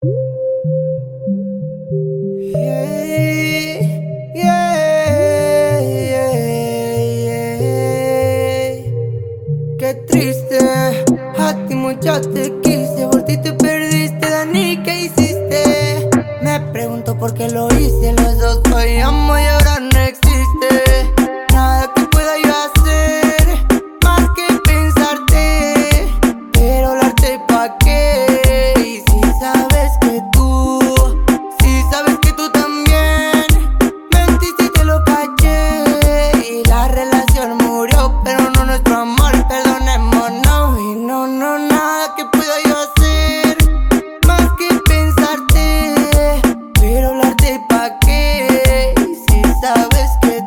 Yeah, yeah, yeah, yeah. Qué triste, a ti mucho te quise, por ti te perdiste, Dani, ¿qué hiciste? Me pregunto por qué lo hice, los dos fallamos y ahora no existe nada que pueda yo hacer, más que pensarte, pero hablarte pa' qué, y si sabes que tú también mentiste y te lo caché, y la relación murió, pero no nuestro amor, perdonémonos, y no, nada que pueda yo hacer, más que pensarte, pero hablarte pa' qué, y si sabes que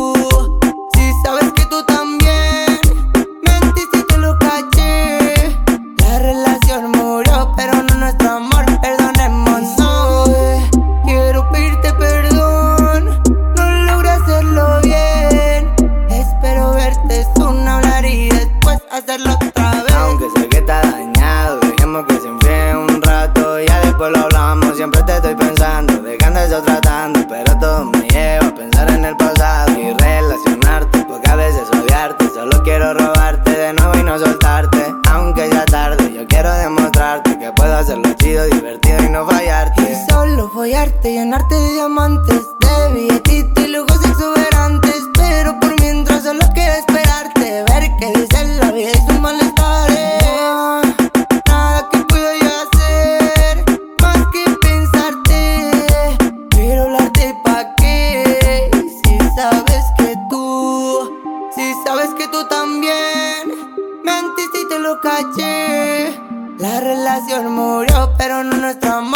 tú también mentiste y te lo caché, la relación murió, pero no nuestro amor, perdonémonos. Quiero pedirte perdón, no logro hacerlo bien, espero verte sonar, hablar y después hacerlo otra vez. Aunque sé que está dañado, dejemos que se enfríe un rato, ya después lo hablamos. Siempre te estoy pensando, dejando eso tratando, pero todo me lleva a pensar en el pasado y relacionarte, porque a veces odiarte. Solo quiero robarte de nuevo y no soltarte, aunque ya tarde. Yo quiero demostrarte que puedo hacerlo chido, divertido y no fallarte. Y solo follarte, llenarte de diamantes, de billetitos y lujos exuberantes, pero por mientras solo quiero esperarte, ver qué dice la vida y sus malestares. Nada que puedo yo hacer, más que pensarte, pero hablarte pa' qué, si sabes que tú también mentiste y te lo caché, la relación murió, pero no nuestro amor.